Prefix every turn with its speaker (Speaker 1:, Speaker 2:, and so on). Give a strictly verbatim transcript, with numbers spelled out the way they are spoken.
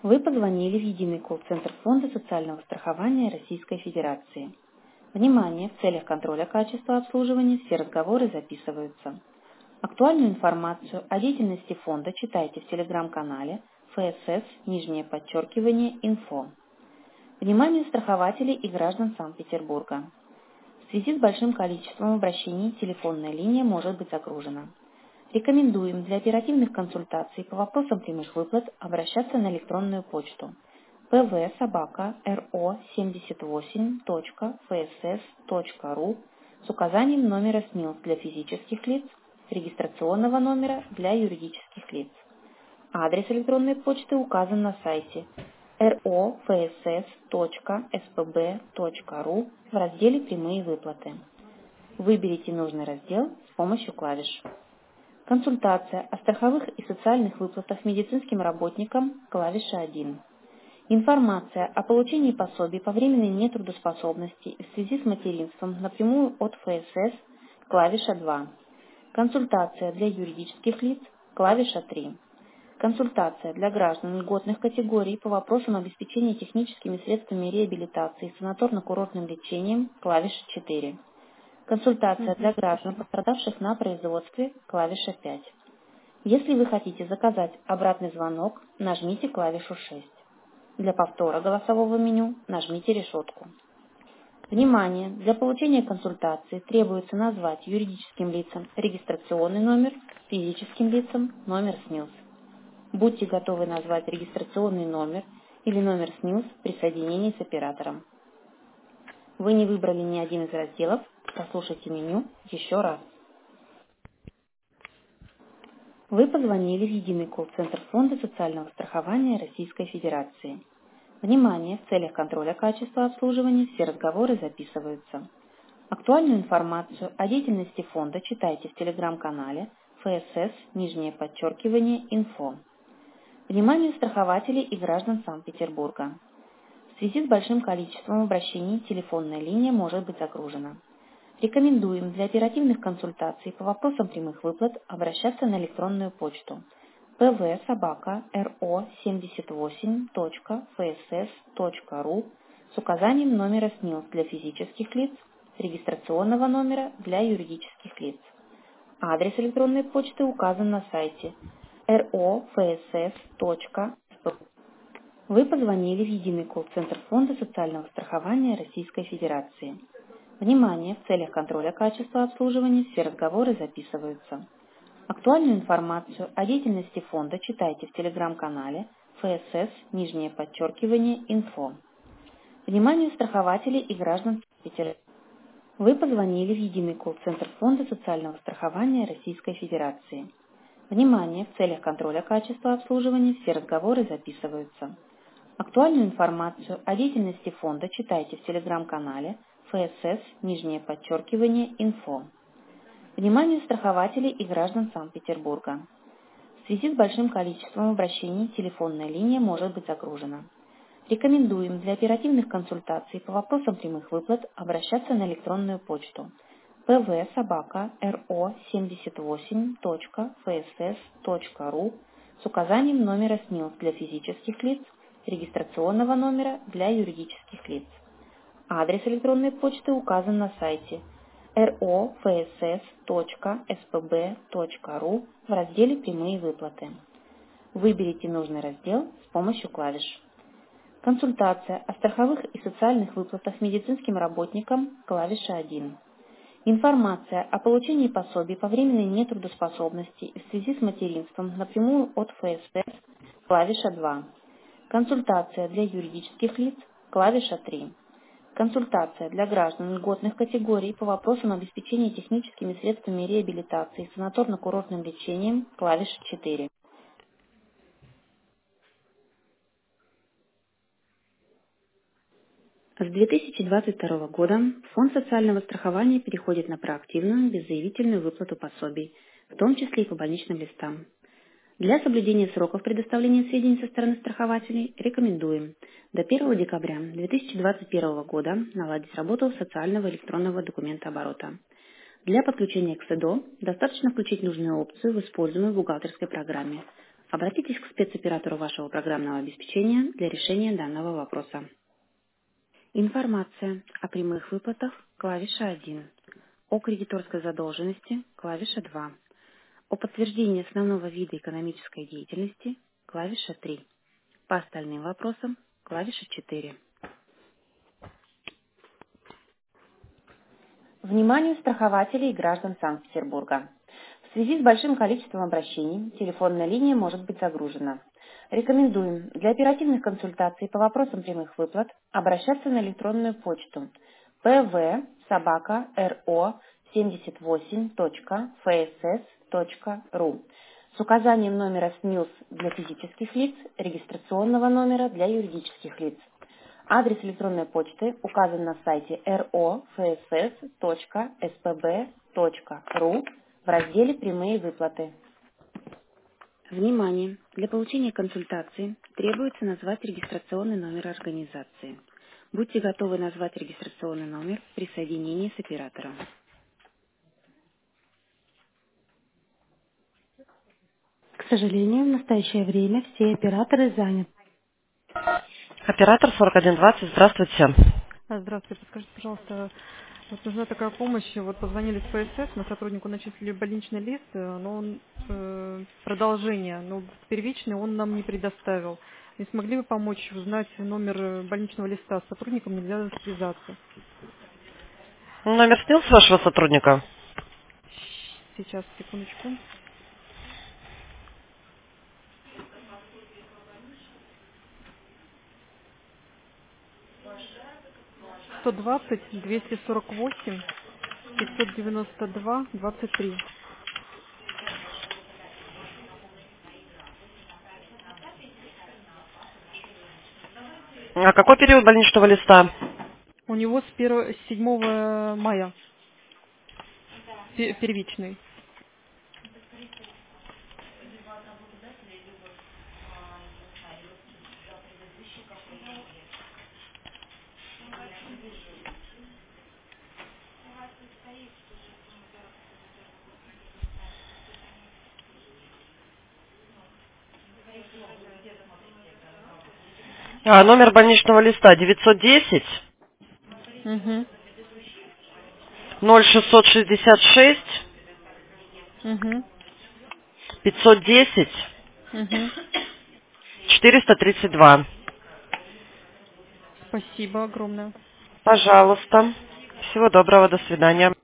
Speaker 1: Вы позвонили в единый колл-центр Фонда социального страхования Российской Федерации. Внимание! В целях контроля качества обслуживания все разговоры записываются. Актуальную информацию о деятельности фонда читайте в телеграм-канале эф эс эс, нижнее подчеркивание, инфо. Вниманию страхователей и граждан Санкт-Петербурга. В связи с большим количеством обращений телефонная линия может быть загружена. Рекомендуем для оперативных консультаций по вопросам прямых выплат обращаться на электронную почту пэ вэ собака эр о семьдесят восемь точка эф эс эс точка ру с указанием номера СНИЛС для физических лиц, регистрационного номера для юридических лиц. Адрес электронной почты указан на сайте эр о эф эс эс точка эс пэ бэ точка ру в разделе «Прямые выплаты». Выберите нужный раздел с помощью клавиш. Консультация о страховых и социальных выплатах медицинским работникам – клавиша один. Информация о получении пособий по временной нетрудоспособности в связи с материнством напрямую от эф эс эс – клавиша два. Консультация для юридических лиц – клавиша три. Консультация для граждан льготных категорий по вопросам обеспечения техническими средствами реабилитации и санаторно-курортным лечением – клавиша четыре. Консультация для граждан, пострадавших на производстве, клавиша пять. Если вы хотите заказать обратный звонок, нажмите клавишу шесть. Для повтора голосового меню нажмите решетку. Внимание! Для получения консультации требуется назвать юридическим лицам регистрационный номер, физическим лицам номер СНИЛС. Будьте готовы назвать регистрационный номер или номер СНИЛС при соединении с оператором. Вы не выбрали ни один из разделов, прослушайте меню еще раз. Вы позвонили в единый колл-центр Фонда социального страхования Российской Федерации. Внимание! В целях контроля качества обслуживания все разговоры записываются. Актуальную информацию о деятельности фонда читайте в телеграм-канале эф эс эс, нижнее подчеркивание, инфо. Вниманию страхователей и граждан Санкт-Петербурга. В связи с большим количеством обращений телефонная линия может быть загружена. Рекомендуем для оперативных консультаций по вопросам прямых выплат обращаться на электронную почту пэ вэ собака эр о семьдесят восемь точка эф эс эс точка ру с указанием номера СНИЛС для физических лиц, регистрационного номера для юридических лиц. Адрес электронной почты указан на сайте эр о эф эс эс точка эс пэ бэ. Вы позвонили в единый колл-центр Фонда социального страхования Российской Федерации. Внимание! В целях контроля качества обслуживания все разговоры записываются. Актуальную информацию о деятельности фонда читайте в телеграм-канале эф эс эс, нижнее подчеркивание, инфо. Вниманию страхователей и граждан Санкт-Петербурга. Вы позвонили в единый колл-центр Фонда социального страхования Российской Федерации. Внимание! В целях контроля качества обслуживания все разговоры записываются. Актуальную информацию о деятельности фонда читайте в телеграм-канале эф эс эс, нижнее подчеркивание, инфо. Вниманию страхователей и граждан Санкт-Петербурга. В связи с большим количеством обращений телефонная линия может быть загружена. Рекомендуем для оперативных консультаций по вопросам прямых выплат обращаться на электронную почту пэ вэ собака эр о семьдесят восемь точка эф эс эс точка ру с указанием номера СНИЛС для физических лиц, регистрационного номера для юридических лиц. Адрес электронной почты указан на сайте эр о эф эс эс точка эс пэ бэ точка ру в разделе «Прямые выплаты». Выберите нужный раздел с помощью клавиш. Консультация о страховых и социальных выплатах медицинским работникам – клавиша один. Информация о получении пособий по временной нетрудоспособности в связи с материнством напрямую от эф эс эс – клавиша два. Консультация для юридических лиц – клавиша три. Консультация для граждан льготных категорий по вопросам обеспечения техническими средствами реабилитации и санаторно-курортным лечением – клавиша четыре. С две тысячи двадцать второго года Фонд социального страхования переходит на проактивную беззаявительную выплату пособий, в том числе и по больничным листам. Для соблюдения сроков предоставления сведений со стороны страхователей рекомендуем до первого декабря две тысячи двадцать первого года наладить работу социального электронного документооборота. Для подключения к СЭДО достаточно включить нужную опцию в используемой бухгалтерской программе Обратитесь к спецоператору вашего программного обеспечения для решения данного вопроса. Информация о прямых выплатах – клавиша один. О кредиторской задолженности – клавиша два. О подтверждении основного вида экономической деятельности – клавиша три. По остальным вопросам – клавиша четыре. Вниманию страхователей и граждан Санкт-Петербурга. В связи с большим количеством обращений телефонная линия может быть загружена. Рекомендуем для оперативных консультаций по вопросам прямых выплат обращаться на электронную почту пэ вэ собака эр о семьдесят восемь точка эф эс эс точка ру с указанием номера СНИЛС для физических лиц, регистрационного номера для юридических лиц. Адрес электронной почты указан на сайте эр о эф эс эс точка эс пэ бэ точка ру в разделе «Прямые выплаты». Внимание! Для получения консультации требуется назвать регистрационный номер организации. Будьте готовы назвать регистрационный номер при соединении с оператором. К сожалению, в настоящее время все операторы заняты.
Speaker 2: Оператор сорок один двадцать, здравствуйте.
Speaker 3: А, Здравствуйте, подскажите, пожалуйста, вот нужна такая помощь. Вот позвонили с пэ эс эс, на сотруднику начислили больничный лист, э, но он э, продолжение, но первичный он нам не предоставил. Не смогли бы помочь узнать номер э, больничного листа? С сотрудником нельзя связаться.
Speaker 2: Номер снился вашего сотрудника?
Speaker 3: Сейчас, секундочку. сто двадцать двести сорок восемь пятьсот девяносто два двадцать три.
Speaker 2: А какой период больничного листа?
Speaker 3: У него с первого, с седьмого мая пе- первичный.
Speaker 2: А, номер больничного листа девятьсот десять
Speaker 3: Угу.
Speaker 2: ноль шестьсот шестьдесят шесть
Speaker 3: Угу.
Speaker 2: пятьсот десять
Speaker 3: Угу.
Speaker 2: четыреста тридцать два.
Speaker 3: Спасибо огромное.
Speaker 2: Пожалуйста. Всего доброго, до свидания.